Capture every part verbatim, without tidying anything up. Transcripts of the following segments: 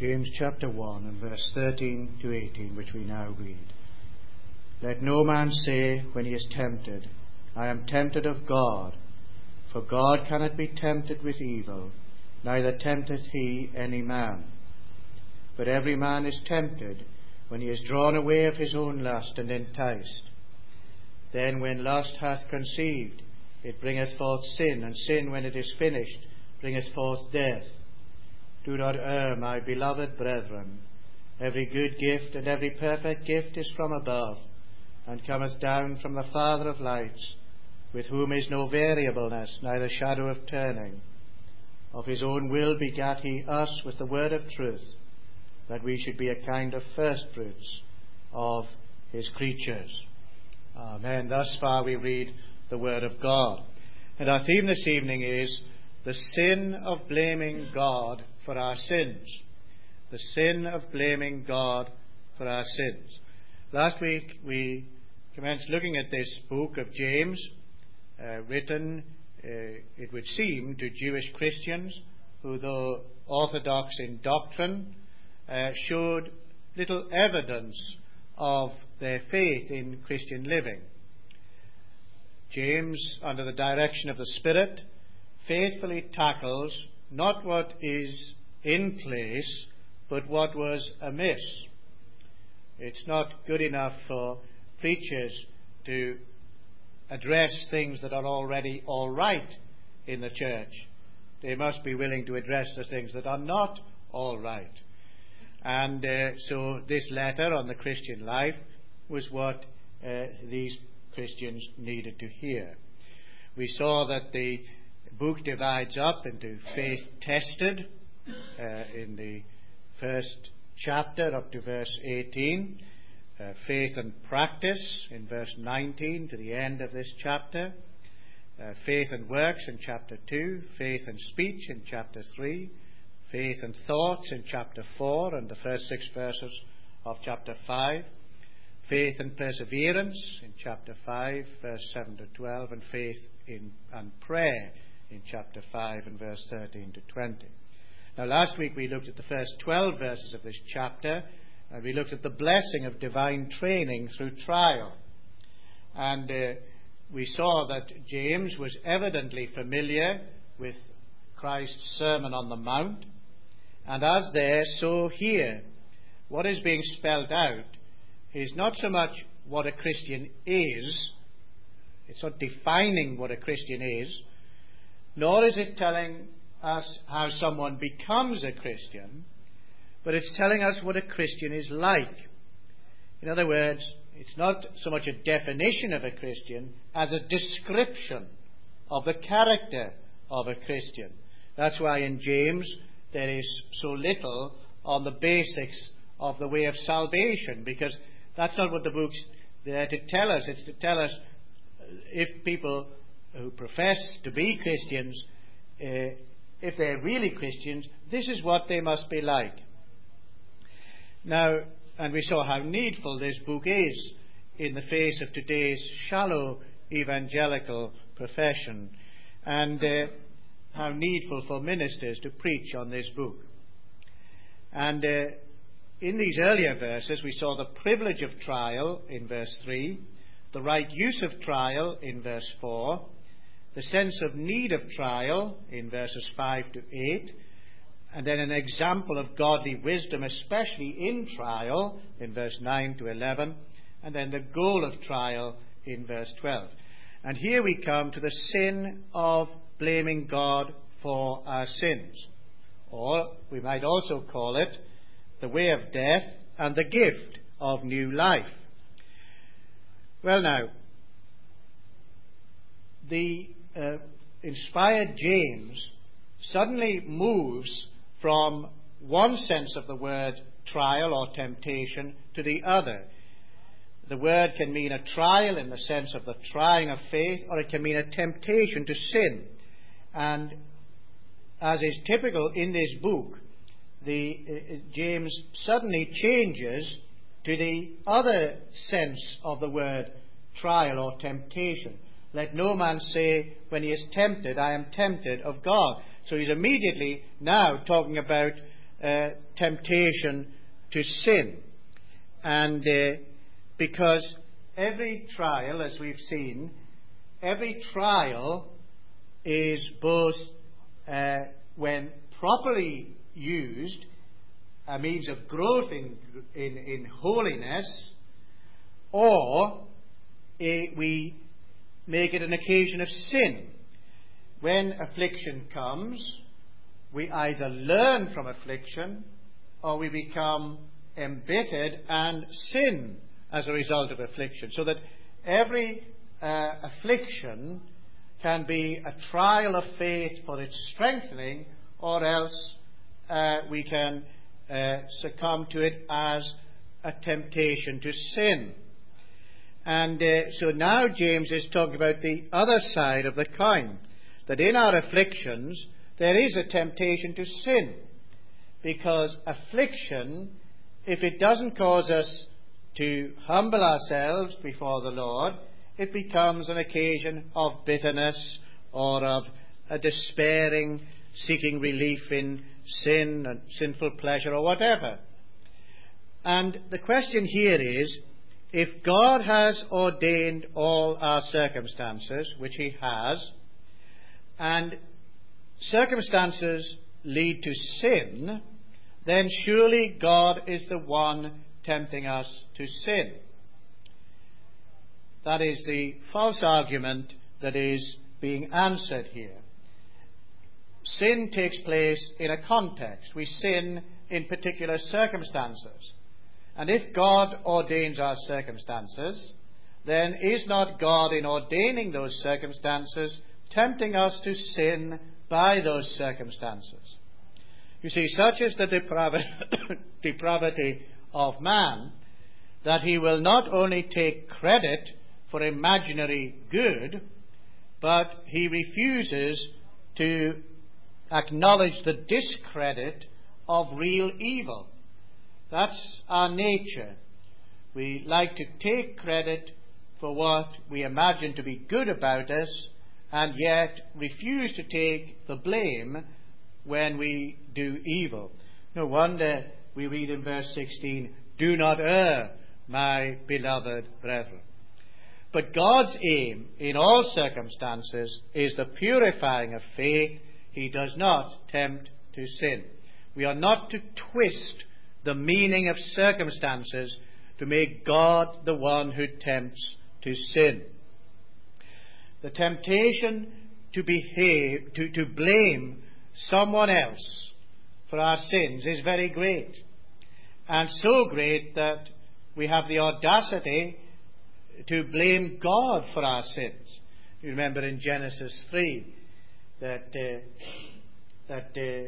James chapter one and verse thirteen to eighteen, which we now read. Let no man say when he is tempted, I am tempted of God, for God cannot be tempted with evil, neither tempteth he any man. But every man is tempted when he is drawn away of his own lust and enticed. Then when lust hath conceived, it bringeth forth sin, and sin, when it is finished, bringeth forth death. Do not err, my beloved brethren. Every good gift and every perfect gift is from above, and cometh down from the Father of lights, with whom is no variableness, neither shadow of turning. Of his own will begat he us with the word of truth, that we should be a kind of firstfruits of his creatures. Amen. Thus far we read the word of God. And our theme this evening is the sin of blaming God for our sins. The sin of blaming God for our sins. Last week we commenced looking at this book of James, uh, written, uh, it would seem, to Jewish Christians who, though orthodox in doctrine, uh, showed little evidence of their faith in Christian living. James, under the direction of the Spirit, faithfully tackles not what is in place, but what was amiss. It's not good enough for preachers to address things that are already all right in the church. They must be willing to address the things that are not all right. And uh, so this letter on the Christian life was what uh, these Christians needed to hear. We saw that the book divides up into faith tested uh, in the first chapter up to verse eighteen, uh, faith and practice in verse nineteen to the end of this chapter, uh, faith and works in chapter two, faith and speech in chapter three, faith and thoughts in chapter four and the first six verses of chapter five, faith and perseverance in chapter five, verse seven to twelve, and faith in and prayer in chapter five and verse thirteen to twenty. Now, last week we looked at the first twelve verses of this chapter, and we looked at the blessing of divine training through trial. And uh, we saw that James was evidently familiar with Christ's Sermon on the Mount, and as there, so here, what is being spelled out is not so much what a Christian is, it's not defining what a Christian is, nor is it telling us how someone becomes a Christian, but it's telling us what a Christian is like. In other words, it's not so much a definition of a Christian as a description of the character of a Christian. That's why in James there is so little on the basics of the way of salvation, because that's not what the book's there to tell us. It's to tell us if people who profess to be Christians, uh, if they're really Christians, this is what they must be like. Now, and we saw how needful this book is in the face of today's shallow evangelical profession, and uh, how needful for ministers to preach on this book. And uh, in these earlier verses, we saw the privilege of trial in verse three, the right use of trial in verse four, the sense of need of trial in verses five to eight, and then an example of godly wisdom, especially in trial, in verse nine to eleven, and then the goal of trial in verse twelve. And here we come to the sin of blaming God for our sins, or we might also call it the way of death and the gift of new life. Well, now, the uh, inspired James suddenly moves from one sense of the word trial or temptation to the other. The word can mean a trial in the sense of the trying of faith, or it can mean a temptation to sin. And as is typical in this book, the uh, James suddenly changes to the other sense of the word trial or temptation. Let no man say when he is tempted, I am tempted of God. So he's immediately now talking about uh, temptation to sin. And uh, because every trial, as we've seen, every trial is both, uh, when properly used, a means of growth in, in, in holiness, or a, we make it an occasion of sin. When affliction comes, we either learn from affliction or we become embittered and sin as a result of affliction. So that every uh, affliction can be a trial of faith for its strengthening, or else uh, we can uh, succumb to it as a temptation to sin. And uh, so now James is talking about the other side of the coin, that in our afflictions there is a temptation to sin, because affliction, if it doesn't cause us to humble ourselves before the Lord, it becomes an occasion of bitterness or of a despairing, seeking relief in sin and sinful pleasure or whatever. And the question here is, if God has ordained all our circumstances, which He has, and circumstances lead to sin, then surely God is the one tempting us to sin. That is the false argument that is being answered here. Sin takes place in a context. We sin in particular circumstances. And if God ordains our circumstances, then is not God, in ordaining those circumstances, tempting us to sin by those circumstances? You see, such is the depravi- depravity of man, that he will not only take credit for imaginary good, but he refuses to acknowledge the discredit of real evil. That's our nature. We like to take credit for what we imagine to be good about us, and yet refuse to take the blame when we do evil. No wonder we read in verse sixteen, "Do not err, my beloved brethren." But God's aim in all circumstances is the purifying of faith. He does not tempt to sin. We are not to twist the meaning of circumstances to make God the one who tempts to sin. The temptation to behave, to, to blame someone else for our sins is very great. And so great that we have the audacity to blame God for our sins. You remember in Genesis three that uh, that uh,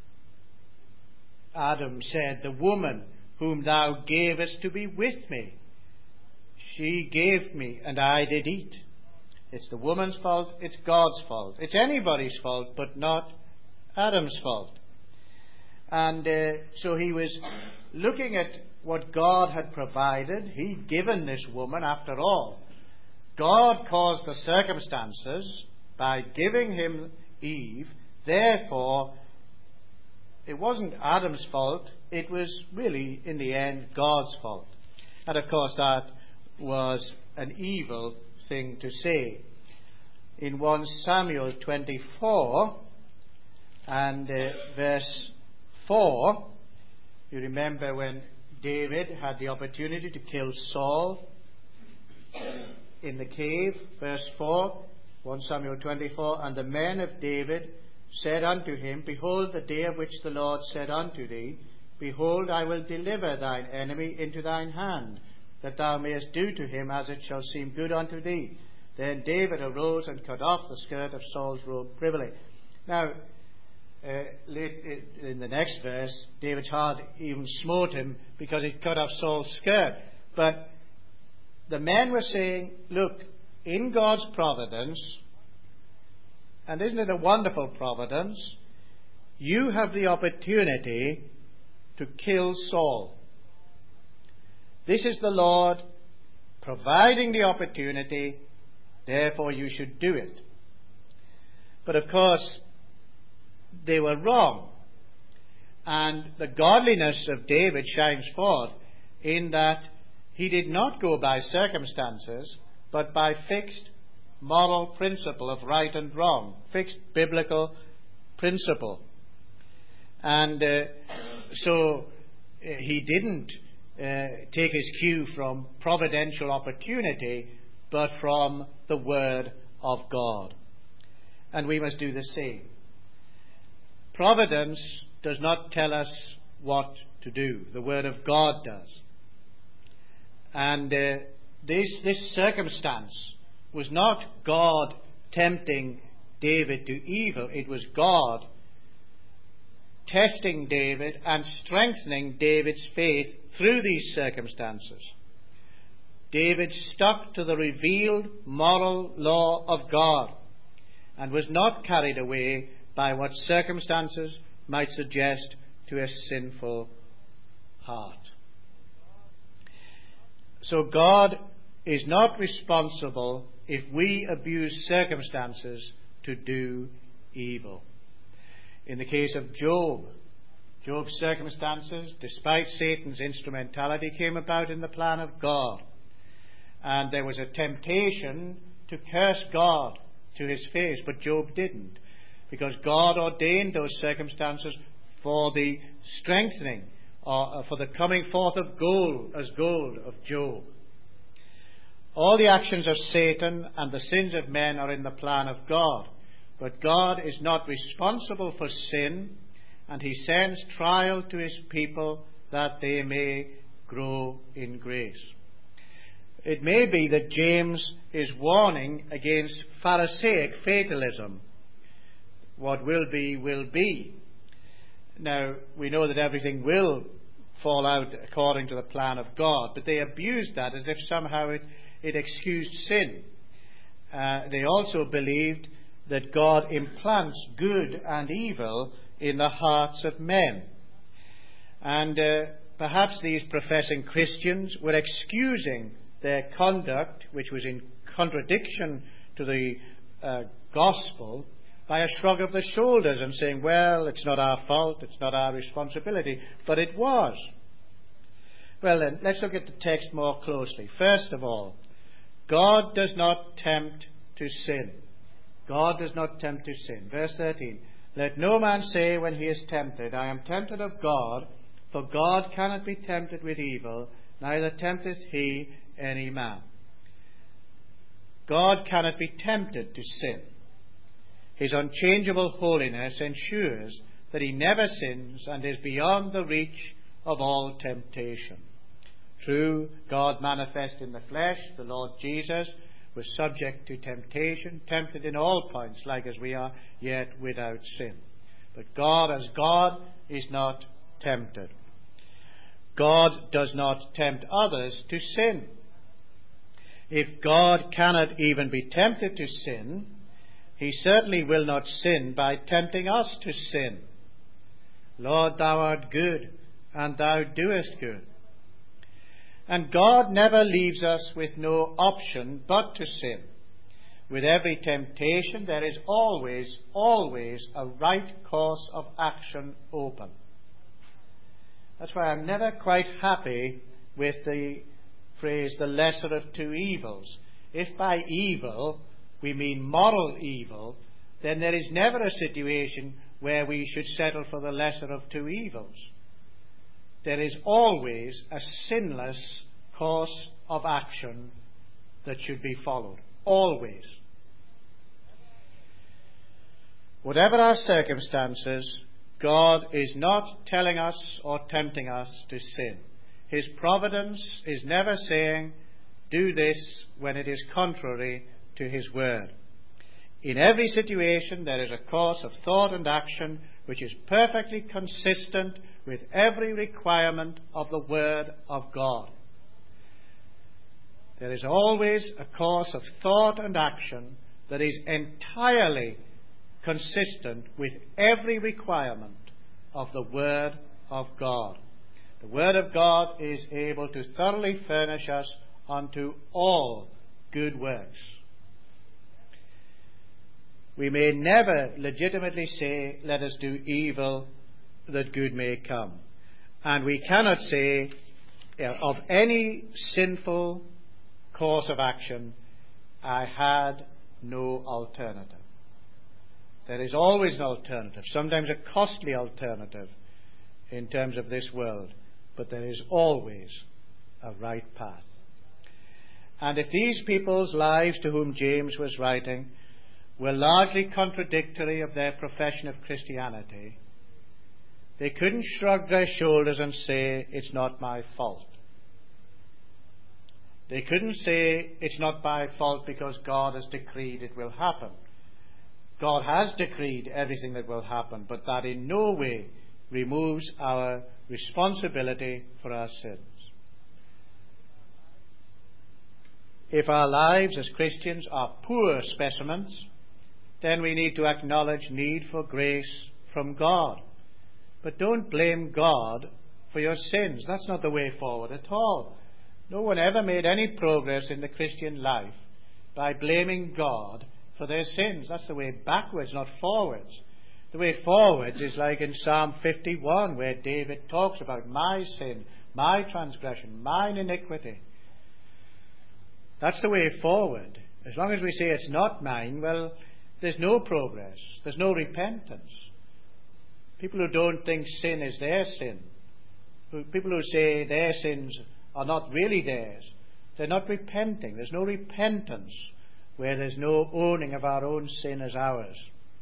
Adam said, "The woman whom thou gavest to be with me, she gave me, and I did eat." It's the woman's fault, it's God's fault. It's anybody's fault, but not Adam's fault. And uh, so he was looking at what God had provided. He'd given this woman, after all. God caused the circumstances by giving him Eve. Therefore, it wasn't Adam's fault. It was really, in the end, God's fault. And of course, that was an evil thing to say. In First Samuel twenty-four and uh, verse four, you remember when David had the opportunity to kill Saul in the cave. Verse four, First Samuel twenty-four, "And the men of David said unto him, Behold, the day of which the Lord said unto thee, Behold, I will deliver thine enemy into thine hand, that thou mayest do to him as it shall seem good unto thee. Then David arose and cut off the skirt of Saul's robe privily." Now, uh, late in the next verse, David's heart even smote him because he cut off Saul's skirt. But the men were saying, look, in God's providence, and isn't it a wonderful providence, you have the opportunity to kill Saul. This is the Lord providing the opportunity, therefore you should do it. But of course, they were wrong. And the godliness of David shines forth in that he did not go by circumstances, but by fixed moral principle of right and wrong, fixed biblical principle. And uh, so uh, he didn't uh, take his cue from providential opportunity, but from the Word of God. And we must do the same. Providence does not tell us what to do. The Word of God does. And uh, this, this circumstance was not God tempting David to evil. It was God testing David and strengthening David's faith through these circumstances. David stuck to the revealed moral law of God and was not carried away by what circumstances might suggest to a sinful heart. So God is not responsible if we abuse circumstances to do evil. In the case of Job, Job's circumstances, despite Satan's instrumentality, came about in the plan of God. And there was a temptation to curse God to his face, but Job didn't, because God ordained those circumstances for the strengthening, or for the coming forth of gold as gold of Job. All the actions of Satan and the sins of men are in the plan of God, but God is not responsible for sin, and he sends trial to his people that they may grow in grace. It may be that James is warning against Pharisaic fatalism. What will be, will be. Now, we know that everything will fall out according to the plan of God, but they abused that as if somehow it, it excused sin. Uh, they also believed that God implants good and evil in the hearts of men. And uh, perhaps these professing Christians were excusing their conduct, which was in contradiction to the uh, gospel, by a shrug of the shoulders and saying, well, it's not our fault, it's not our responsibility. But it was. Well then, let's look at the text more closely. First of all, God does not tempt to sin. God does not tempt to sin. Verse thirteen, let no man say when he is tempted, I am tempted of God, for God cannot be tempted with evil, neither tempteth he any man. God cannot be tempted to sin. His unchangeable holiness ensures that he never sins and is beyond the reach of all temptation. True, God manifest in the flesh, the Lord Jesus, was subject to temptation, tempted in all points, like as we are, yet without sin. But God, as God, is not tempted. God does not tempt others to sin. If God cannot even be tempted to sin, he certainly will not sin by tempting us to sin. Lord, thou art good, and thou doest good. And God never leaves us with no option but to sin. With every temptation, there is always, always a right course of action open. That's why I'm never quite happy with the phrase, the lesser of two evils. If by evil we mean moral evil, then there is never a situation where we should settle for the lesser of two evils. There is always a sinless course of action that should be followed. Always. Whatever our circumstances, God is not telling us or tempting us to sin. His providence is never saying, do this when it is contrary to his word. In every situation there is a course of thought and action which is perfectly consistent with every requirement of the word of God. There is always a course of thought and action that is entirely consistent with every requirement of the word of God. The word of God is able to thoroughly furnish us unto all good works. We may never legitimately say, let us do evil that good may come. And we cannot say uh, of any sinful course of action, I had no alternative. There is always an alternative, sometimes a costly alternative in terms of this world, but there is always a right path. And if these people's lives to whom James was writing were largely contradictory of their profession of Christianity, they couldn't shrug their shoulders and say, it's not my fault. They couldn't say, it's not my fault because God has decreed it will happen. God has decreed everything that will happen, but that in no way removes our responsibility for our sins. If our lives as Christians are poor specimens, then we need to acknowledge need for grace from God. But don't blame God for your sins. That's not the way forward at all. No one ever made any progress in the Christian life by blaming God for their sins. That's the way backwards, not forwards. The way forwards is like in Psalm fifty-one, where David talks about my sin, my transgression, mine iniquity. That's the way forward. As long as we say it's not mine, well, there's no progress. There's no repentance. People who don't think sin is their sin, who, people who say their sins are not really theirs, they're not repenting. There's no repentance where there's no owning of our own sin as ours.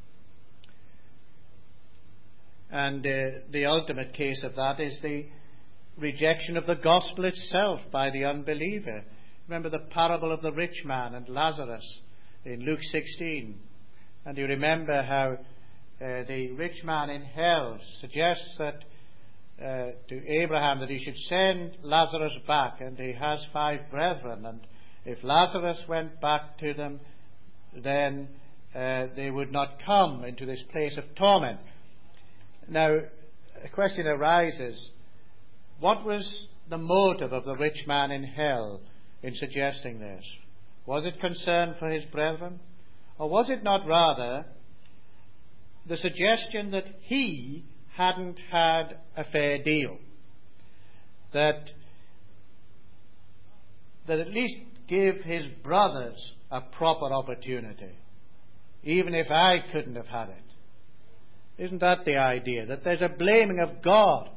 And uh, the ultimate case of that is the rejection of the gospel itself by the unbeliever. Remember the parable of the rich man and Lazarus in Luke sixteen. And you remember how uh, the rich man in hell suggests that uh, to Abraham that he should send Lazarus back, and he has five brethren, and if Lazarus went back to them, then uh, they would not come into this place of torment. Now, a question arises, what was the motive of the rich man in hell in suggesting this? Was it concern for his brethren? Or was it not rather the suggestion that he hadn't had a fair deal? That, that at least give his brothers a proper opportunity, even if I couldn't have had it. Isn't that the idea? That there's a blaming of God.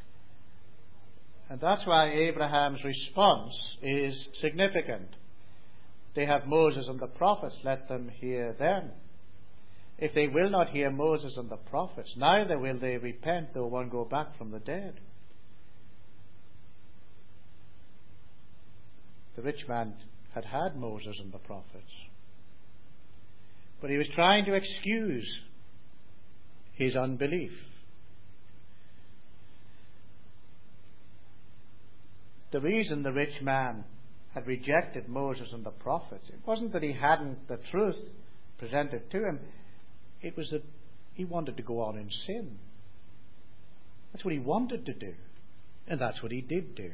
And that's why Abraham's response is significant. They have Moses and the prophets, let them hear them. If they will not hear Moses and the prophets, neither will they repent, though one go back from the dead. The rich man had had Moses and the prophets, but he was trying to excuse his unbelief. The reason the rich man had rejected Moses and the prophets, it wasn't that he hadn't the truth presented to him. It was that he wanted to go on in sin. That's what he wanted to do. And that's what he did do.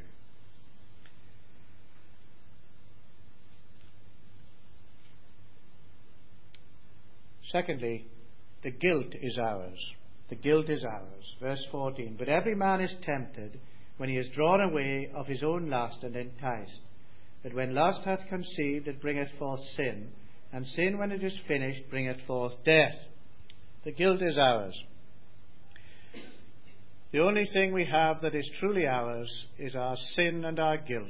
Secondly, the guilt is ours. The guilt is ours. Verse fourteen. But every man is tempted when he is drawn away of his own lust and enticed. But when lust hath conceived, it bringeth forth sin. And sin, when it is finished, bringeth forth death. The guilt is ours. The only thing we have that is truly ours is our sin and our guilt.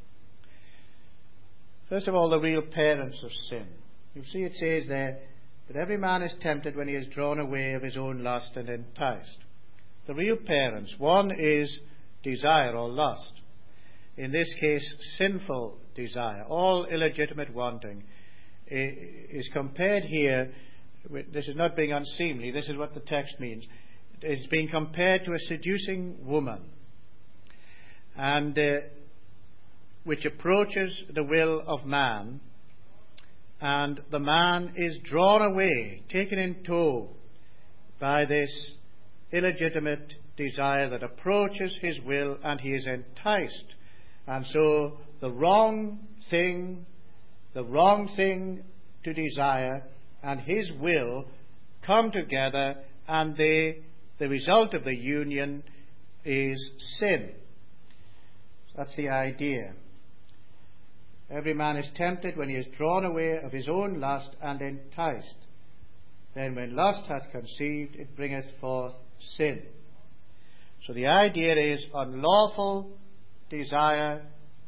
First of all, the real parents of sin. You see it says there, but every man is tempted when he is drawn away of his own lust and enticed. The real parents. One is desire or lust. In this case, sinful desire. All illegitimate wanting is compared here with, this is not being unseemly, this is what the text means. It's being compared to a seducing woman, and uh, which approaches the will of man, and the man is drawn away, taken in tow by this illegitimate desire that approaches his will, and he is enticed. And so the wrong thing, the wrong thing to desire and his will come together, and they the result of the union is sin. That's the idea. Every man is tempted when he is drawn away of his own lust and enticed. Then when lust hath conceived, it bringeth forth sin. So the idea is unlawful desire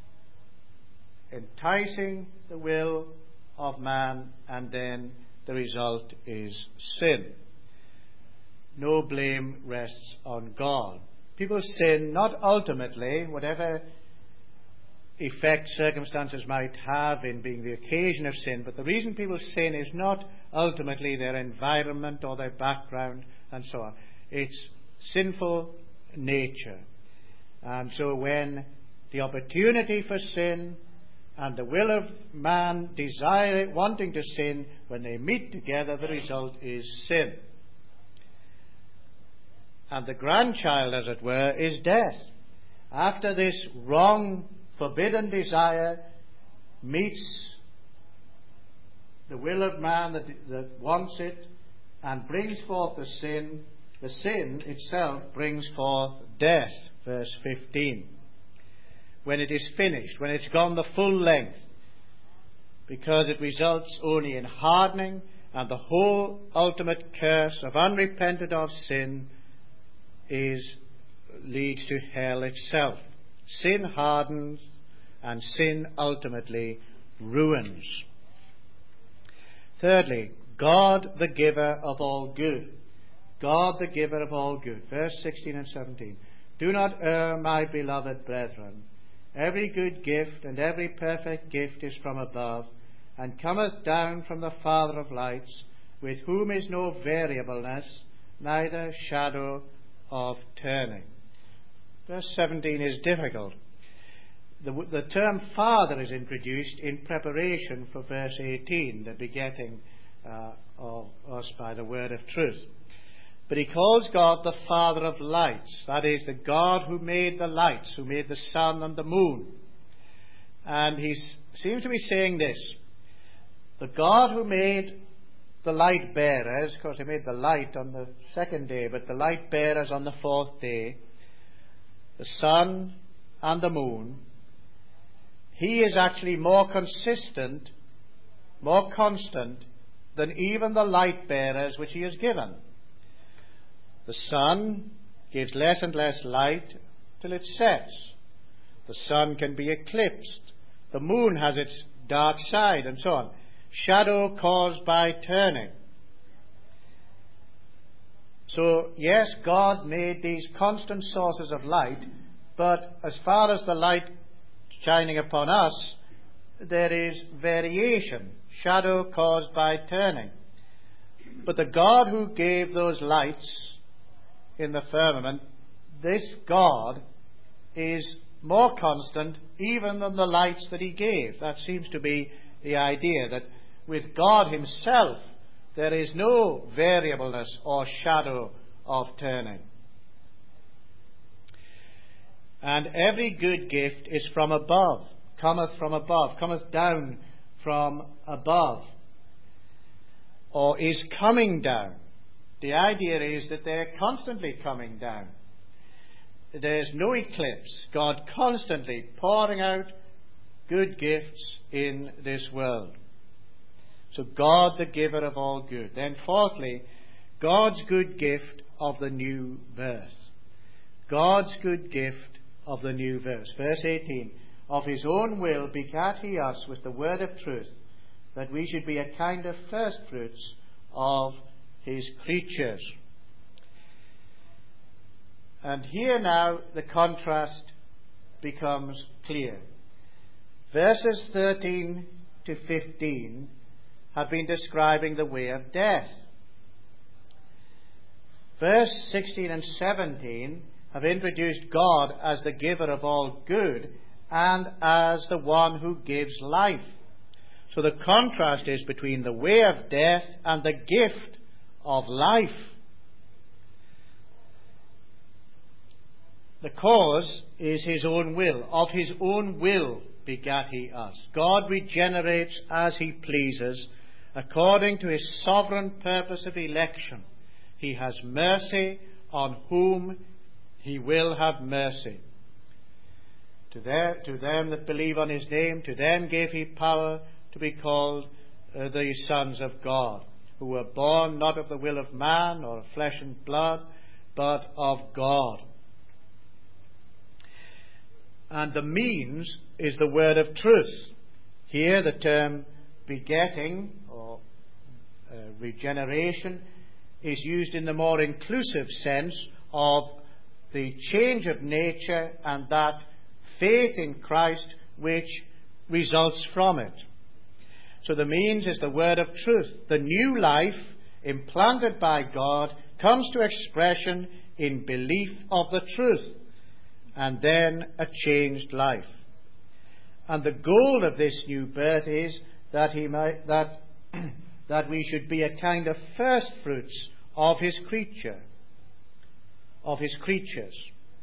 enticing the will of man, and then the result is sin. No blame rests on God. People sin not ultimately, whatever effect circumstances might have in being the occasion of sin, but the reason people sin is not ultimately their environment or their background and so on. It's sinful nature. And so when the opportunity for sin and the will of man desire wanting to sin, when they meet together, the result is sin. And the grandchild, as it were, is death. After this wrong, forbidden desire meets the will of man that, that wants it and brings forth the sin, the sin itself brings forth death. Verse fifteen. When it is finished, when it's gone the full length, because it results only in hardening, and the whole ultimate curse of unrepented of sin is leads to hell itself. Sin hardens, and sin ultimately ruins. Thirdly, God the giver of all good. God the giver of all good. Verse sixteen and seventeen. Do not err, my beloved brethren. Every good gift and every perfect gift is from above, and cometh down from the Father of lights, with whom is no variableness, neither shadow of turning. Verse seventeen is difficult. The, the term Father is introduced in preparation for verse eighteen, the begetting uh, of us by the word of truth. But he calls God the Father of lights. That is, the God who made the lights, who made the sun and the moon. And he seems to be saying this. The God who made the light bearers, of course he made the light on the second day, but the light bearers on the fourth day, the sun and the moon, he is actually more consistent, more constant than even the light bearers which he has given. The sun gives less and less light till it sets. The sun can be eclipsed. The moon has its dark side, and so on. Shadow caused by turning. So, yes, God made these constant sources of light, but as far as the light shining upon us, there is variation. Shadow caused by turning. But the God who gave those lights in the firmament, this God is more constant even than the lights that he gave. That seems to be the idea, that with God himself there is no variableness or shadow of turning. And every good gift is from above, cometh from above, cometh down from above, or is coming down. The idea is that they're constantly coming down. There's no eclipse. God constantly pouring out good gifts in this world. So God the giver of all good. Then fourthly, God's good gift of the new birth. God's good gift of the new verse. Verse eighteen. Of his own will begat he us with the word of truth, that we should be a kind of first fruits of his creatures. And here now the contrast becomes clear. Verses thirteen to fifteen have been describing the way of death. Verse sixteen and seventeen have introduced God as the giver of all good and as the one who gives life. So the contrast is between the way of death and the gift of life. The cause is his own will. Of his own will begat he us. God regenerates as he pleases, according to his sovereign purpose of election. He has mercy on whom he will have mercy. To, their, to them that believe on his name, to them gave he power to be called uh, the sons of God, who were born not of the will of man or of flesh and blood, but of God. And the means is the word of truth. Here the term begetting or uh, regeneration is used in the more inclusive sense of the change of nature and that faith in Christ which results from it. So the means is the word of truth. The new life implanted by God comes to expression in belief of the truth, and then a changed life. And the goal of this new birth is that he might, that that we should be a kind of first fruits of his creature, of his creatures.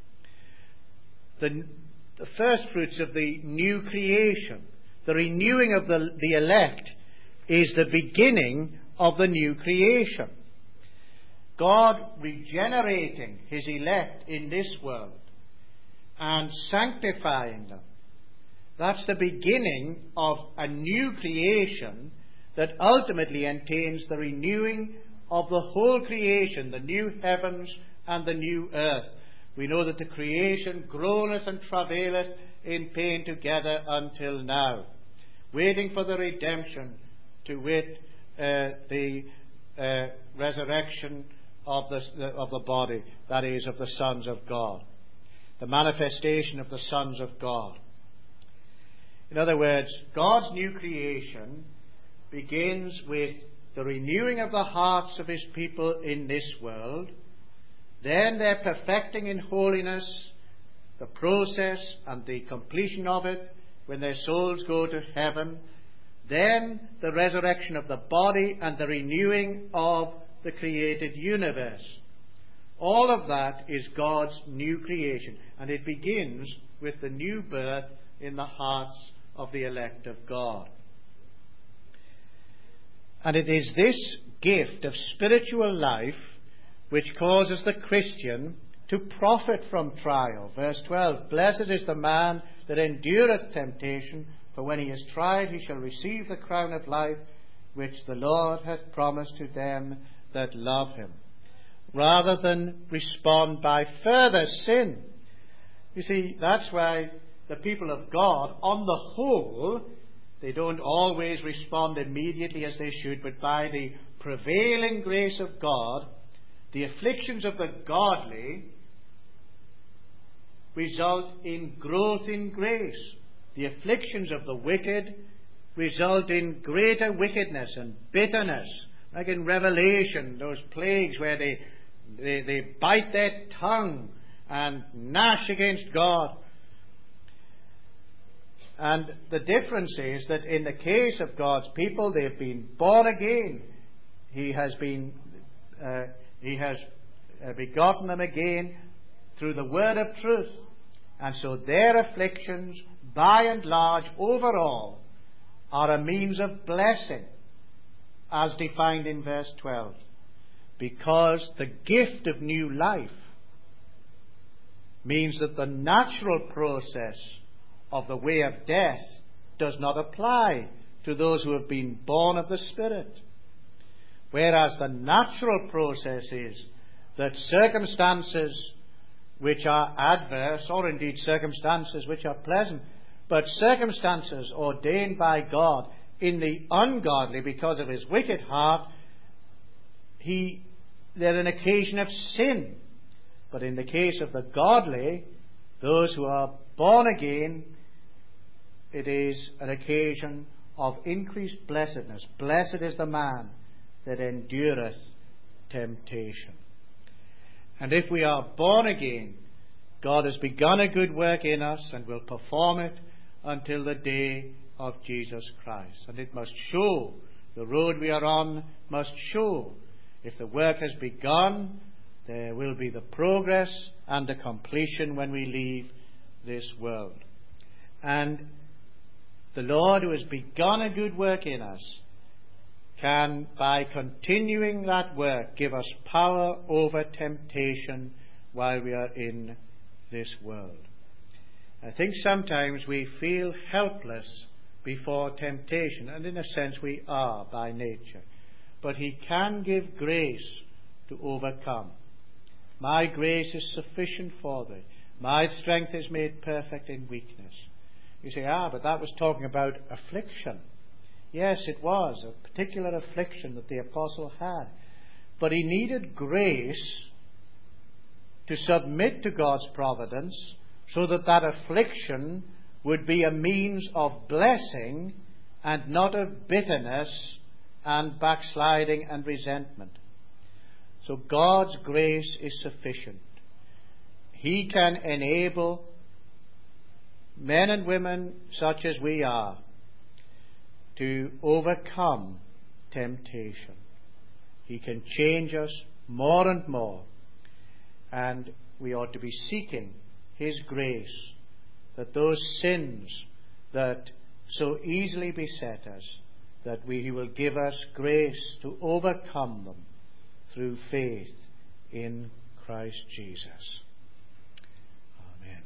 The, the first fruits of the new creation, the renewing of the, the elect, is the beginning of the new creation. God regenerating his elect in this world and sanctifying them. That's the beginning of a new creation that ultimately entails the renewing of the whole creation, the new heavens and the new earth. We know that the creation groaneth and travaileth in pain together until now, waiting for the redemption, to wit, uh, the uh, resurrection of the, of the body, that is, of the sons of God, the manifestation of the sons of God. In other words, God's new creation begins with the renewing of the hearts of his people in this world, then their perfecting in holiness, the process and the completion of it when their souls go to heaven, then the resurrection of the body and the renewing of the created universe. All of that is God's new creation, and it begins with the new birth in the hearts of the elect of God. And it is this gift of spiritual life which causes the Christian to profit from trial. Verse twelve, blessed is the man that endureth temptation, for when he is tried he shall receive the crown of life which the Lord hath promised to them that love him. Rather than respond by further sin. You see, that's why the people of God, on the whole, they don't always respond immediately as they should, but by the prevailing grace of God, the afflictions of the godly result in growth in grace. The afflictions of the wicked result in greater wickedness and bitterness. Like in Revelation, those plagues where they, they, they bite their tongue and gnash against God. And the difference is that in the case of God's people, they've been born again. He has been, uh, He has uh, begotten them again through the word of truth. And so their afflictions, by and large, overall, are a means of blessing, as defined in verse twelve. Because the gift of new life means that the natural process of the way of death does not apply to those who have been born of the Spirit. Whereas the natural process is that circumstances which are adverse, or indeed circumstances which are pleasant, but circumstances ordained by God in the ungodly because of his wicked heart, he, they're an occasion of sin. But in the case of the godly, those who are born again, it is an occasion of increased blessedness. Blessed is the man that endureth temptation. And if we are born again, God has begun a good work in us and will perform it until the day of Jesus Christ. And it must show, the road we are on must show. If the work has begun, there will be the progress and the completion when we leave this world. And the Lord, who has begun a good work in us, can, by continuing that work, give us power over temptation while we are in this world. I think sometimes we feel helpless before temptation, and in a sense we are by nature. But He can give grace to overcome. My grace is sufficient for thee. My strength is made perfect in weakness. You say, ah, but that was talking about affliction. Yes, it was a particular affliction that the apostle had. But he needed grace to submit to God's providence so that that affliction would be a means of blessing and not of bitterness and backsliding and resentment. So God's grace is sufficient. He can enable men and women such as we are to overcome temptation. He can change us more and more, and we ought to be seeking His grace, that those sins that so easily beset us, that we, He will give us grace to overcome them through faith in Christ Jesus.